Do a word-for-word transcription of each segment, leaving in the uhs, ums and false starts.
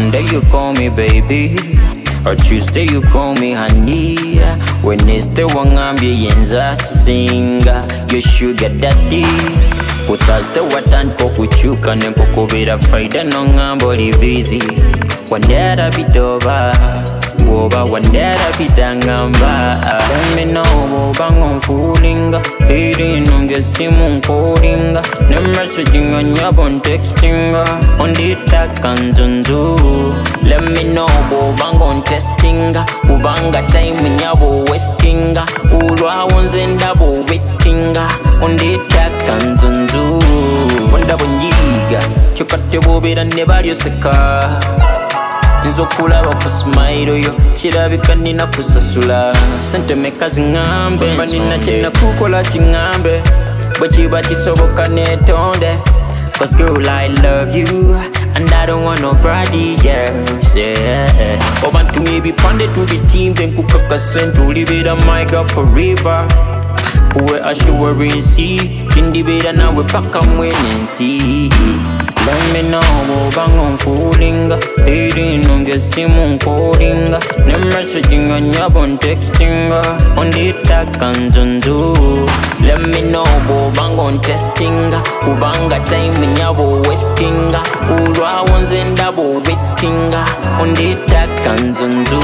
Monday you call me baby, or Tuesday you call me honey. Wednesday wangambye yenza singa, you sugar daddy. Ku Thursday watandika okukyuka nenkukubira Friday nongamba oli busy. Wandera bidoba bwoba wandera bidangamba. Let me know bwoba ngonfulinga, iri nonge simu nkolinga, ne messaging anyabo ntextinga, onditaka nzunzu. Let me know bwoba ngontestinga, kubanga time nyabo wastinga, ulwawo nze ndabo wastinga, onditaka nzunzu. Wandabo nyiga kyokka bwobera ne balyoseka, nzokulaba ku smile yo kirabika nina kusasula. Sente meka zingambe mba nina kyena kukola kingambe, bwe kiba kisoboka netonde. Cause girl I love you and I don't want nobody else, yeah. Obantu ngibipande tubitimbe nkukakase ntulibira my girl forever. Kuwe assurancy tindibira nawe paka mwenensi. Let me know bwoba ngonfulinga, iri nonge simu nkolinga, ne messaging anyabo ntextinga, onditaka nzunzu. Let me know bwoba ngontestinga, kubanga time nyabo wastinga, ulwawo nze ndabo wastinga, onditaka nzunzu.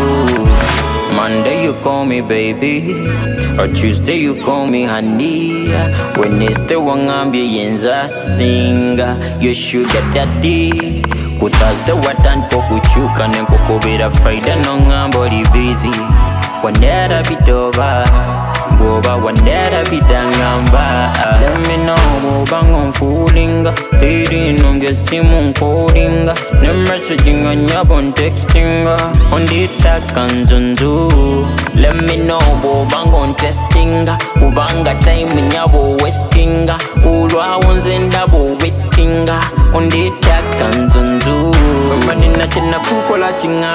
Monday you call me baby, or Tuesday you call me honey. Wednesday wangambye yenza singa, you sugar daddy. Ku Thursday watandika okukyuka nenkukubira Friday nongamba oli busy. Wandera bidoba bwoba wandera bidangamba. Let me know bwoba ngonfulinga, iri nonge simu nkolinga, ne messaging anyabo ntextinga, onditaka nzunzu. Let me know bwoba ngontestinga, kubanga time nyabo wastinga, ulwawo nze ndabo wastinga, onditaka nzunzu. Mba nina kyena kukola kinga